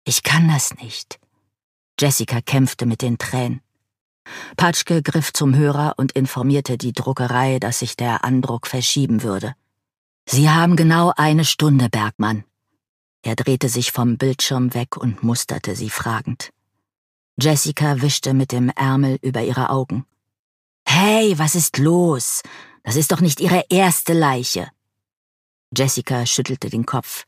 Ich kann das nicht. Jessica kämpfte mit den Tränen. Patschke griff zum Hörer und informierte die Druckerei, dass sich der Andruck verschieben würde. »Sie haben genau 1 Stunde, Bergmann.« Er drehte sich vom Bildschirm weg und musterte sie fragend. Jessica wischte mit dem Ärmel über ihre Augen. »Hey, was ist los? Das ist doch nicht Ihre erste Leiche.« Jessica schüttelte den Kopf.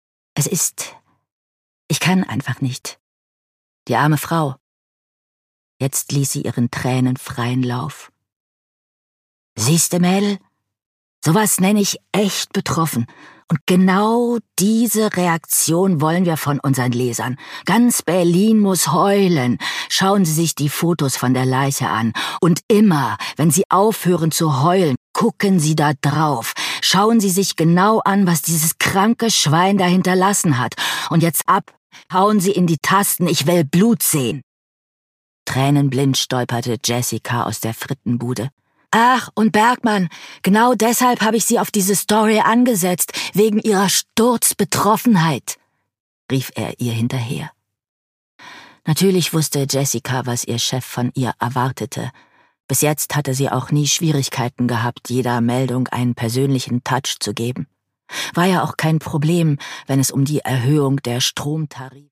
Ich kann einfach nicht. Die arme Frau. Jetzt ließ sie ihren Tränen freien Lauf. »Siehste, Mädel? Sowas nenne ich echt betroffen. Und genau diese Reaktion wollen wir von unseren Lesern. Ganz Berlin muss heulen. Schauen Sie sich die Fotos von der Leiche an. Und immer, wenn Sie aufhören zu heulen, gucken Sie da drauf. Schauen Sie sich genau an, was dieses kranke Schwein da hinterlassen hat. Und jetzt ab, hauen Sie in die Tasten, ich will Blut sehen.« Tränenblind stolperte Jessica aus der Frittenbude. »Ach, und Bergmann, genau deshalb habe ich Sie auf diese Story angesetzt, wegen Ihrer Sturzbetroffenheit«, rief er ihr hinterher. Natürlich wusste Jessica, was ihr Chef von ihr erwartete. Bis jetzt hatte sie auch nie Schwierigkeiten gehabt, jeder Meldung einen persönlichen Touch zu geben. War ja auch kein Problem, wenn es um die Erhöhung der Stromtarife